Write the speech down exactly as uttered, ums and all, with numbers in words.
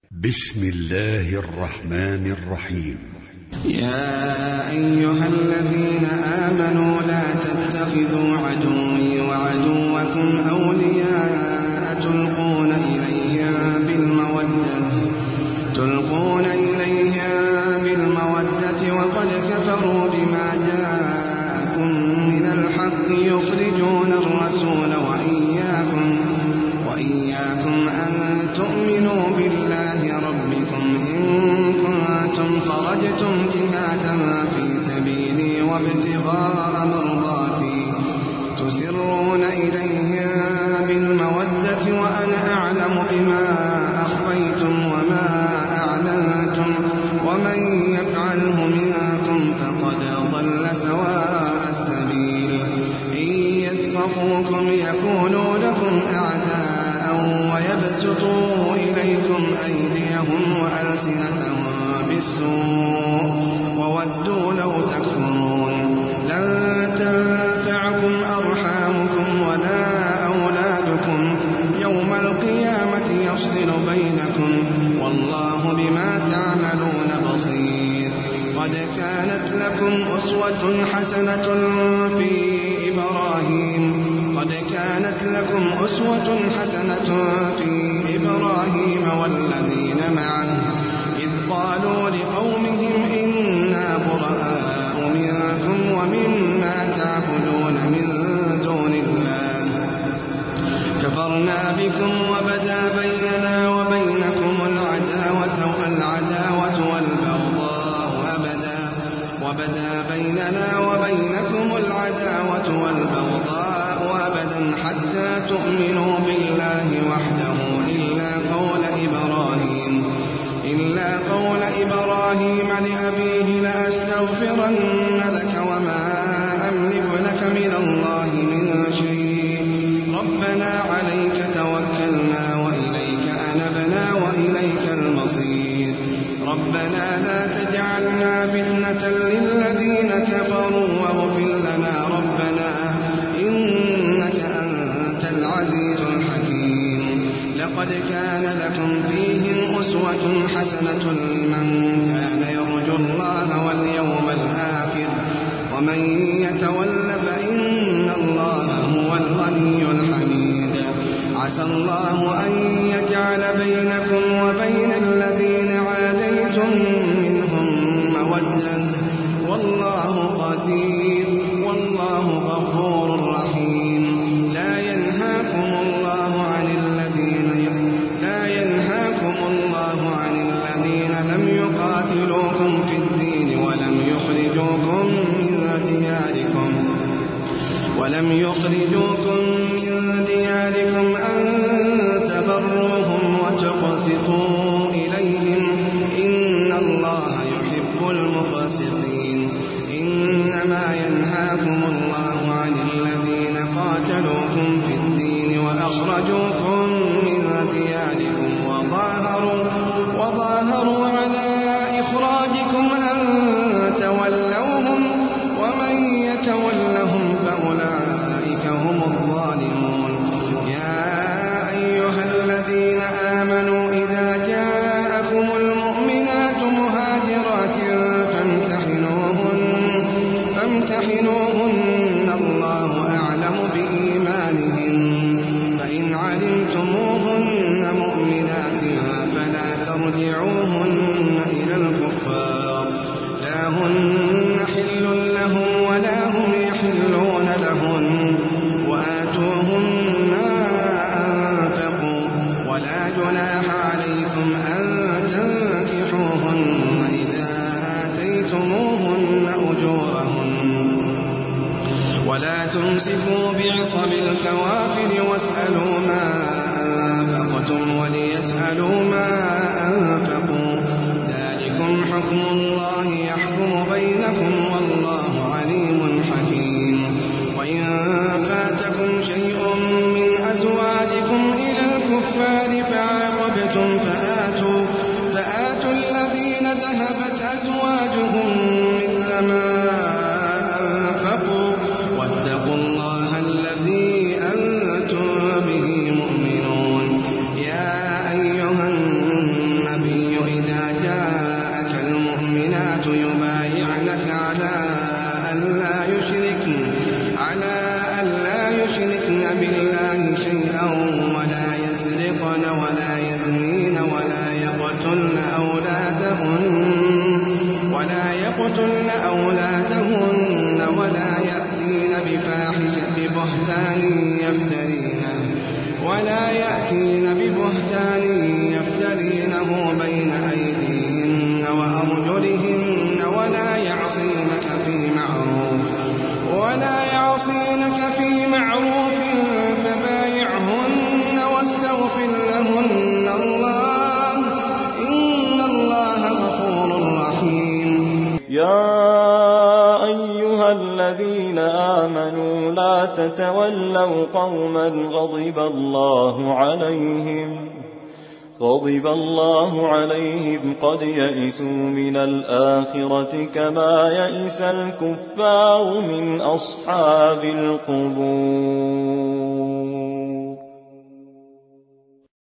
بسم الله الرحمن الرحيم. يا أيها الذين آمنوا لا تتخذوا عدوي وعدوكم أولياء تلقون إليهم بالمودة تلقون إليهم بالمودة وقد كفروا بما جاءكم من الحق يخرجون الرسول وإياكم وإياكم أن تؤمنوا بالله ربكم إن كنتم خرجتم جهادا في سبيلي وابتغاء مرضاتي تسرون إليهم بالمودة وأنا أعلم بما أخفيتم وما أعلنتم ومن يفعله منكم فقد ضل سواء السبيل إن يثقفوكم يكونوا لكم أعداء ويبسطوا إليكم أيديهم وألسنتهم بالسوء وودوا لو تكفرون لن تنفعكم أرحامكم ولا أولادكم يوم القيامة يفصل بينكم والله بما تعملون بصير. قد كانت لكم أسوة حسنة في إبراهيم قد كانت لكم أسوة حسنة في إبراهيم والذين معه إذ قالوا لقومهم إنا براء منكم ومما تعبدون من دون الله كفرنا بكم وبدا بيننا وبينكم العداوة والعداوة والبغضاء أبدا وبدا بيننا وبينكم العداوة والبغضاء أبدا حتى تؤمنوا بالله وحده إلا قول إبراهيم إلا قول إبراهيم لأبيه لأستغفرن لك وما أملك لك من الله من شيء ربنا عليك توكلنا وإليك أنبنا وإليك المصير ربنا لا تجعلنا فتنة للذين كفروا واغفر لنا ربنا إنك أنت العزيز الحكيم. لقد كان لكم فيهم أسوة حسنة لمن كان يرجو الله واليوم الآخر ومن يتول فإن الله هو الغني الحميد. عسى الله أن يجعل بينكم وبين الذين عاديتم منهم مودة والله قدير والله غفور رحيم. لا ينهاكم الله عن الذين لا ينهاكم الله عن الذين لم يقاتلوكم في الدين ولم يخرجوكم من دياركم ولم يخرجوكم من دياركم أن تبروهم وتقسطوا إليهم إن الله يحب المقسطين. إنما ينهاكم الله عن الذين قاتلوكم في الدين وأخرجوكم من دياركم وظاهروا, وظاهروا على إخراجكم أن تولوهم ومن يتولهم فأولئك هم الظالمون. يا أيها الذين آمنوا إذا جاءكم المؤمنات مهاجرات فامتحنوهن فامتحنوهن الله أعلم بإيمانهن فإن علمتموهن مؤمنات فلا ترجعوهن إلى الكفار لا هن حل لهم ولا هم يحلون لهن وآتوهم ما أنفقوا ولا جناح عليكم أن تنكحوهن إذا آتيتموهن أجورهن ولا تمسكوا بعصم الكوافر واسألوا ما أنفقتم وليسألوا ما أنفقوا ذلكم حكم الله يحكم بينكم والله عليم حكيم. وإن فاتكم شيء من أزواجكم إلى الكفار فعاقبتم فآتوا, فآتوا الذين ذهبت أزواجهم مثل ما أنفقوا واتقوا الله الذي أنتم به مؤمنون. يا أيها النبي يقتلن أولادهن ولا يأتين بفاحشة ببهتان يفترينه ولا يأتين ببهتان يفترينه بين أيديهن وأرجلهن ولا يعصينك في معروف ولا يعصينك في معروف فبايعهن واستغفر لهن الله إن الله غفور رحيم. يا أيها الذين آمنوا لا تتولوا قوما غضب الله عليهم غضب الله عليهم قد يئسوا من الآخرة كما يئس الكفار من أصحاب القبور.